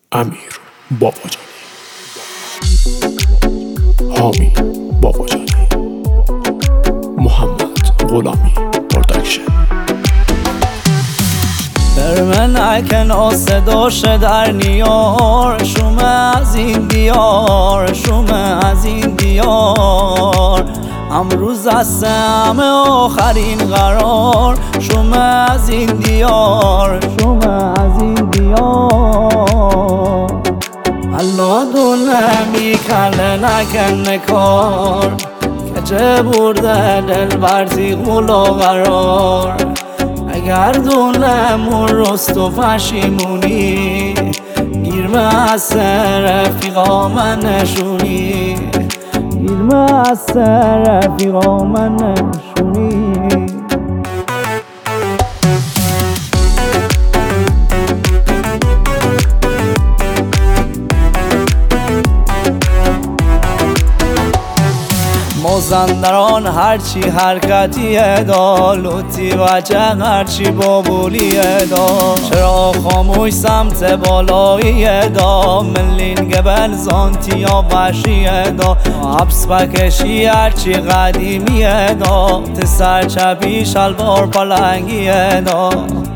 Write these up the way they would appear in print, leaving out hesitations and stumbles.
امیر باباجانی، حامی باباجانی، محمد غلامی پروداکشن. بر من نکن صداش در نیار، شومه از این دیار، شومه از این دیار. امروز است همه آخرین قرار، شومه از این دیار، شومه از این دیار. الله دونه میکنه نکن کار، که چه برده دل برزی غول و قرار. اگر دونمون رست و پشیمونی، گیرمه از رفیقا من نشونی، گیرمه از رفیقا من نشونی. مازندران هرچی حرکتیه دا، لطی وجه هرچی بابولیه دا. چرا خاموش سمت بالاییه دا، ملین گبل زانتی یا وحشیه دا. حبس بکشی هرچی قدیمیه دا، تسر چپی شلوار پلنگیه دا.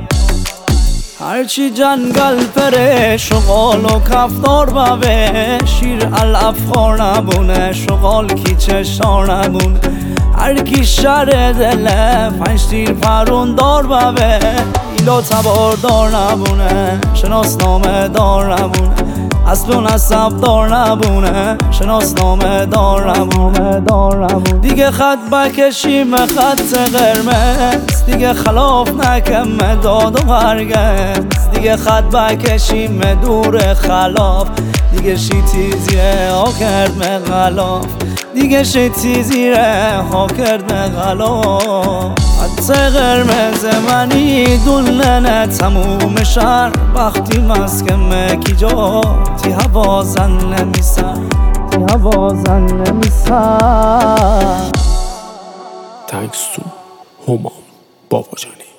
هرچی جنگل پره شغال و کفتار بوه، شیر الافخار نبونه شغال کی چشار نبونه. هرکی شر دله پنج تیر فرون دار بوه، ایلا تبار دار نبونه شناسنامه دار نبونه. اصل و نسب دار نبونه شناسنامه دار نبونه دار نبونه. دیگه خط بکشیم خط قرمز، دیگه خلاف نکم داد و هرگز. دیگه خط بکشیم دور خلاف، دیگه شیطی زیره ها کرد مغلاف، دیگه شیطی زیره ها کرد مغلاف. خط قرمز منی دلنه تموم شهر، وقتی مسکم کی جا تی هوازن نمیسر، تی هوازن نمیسر. تhanks to حمام باباجانی.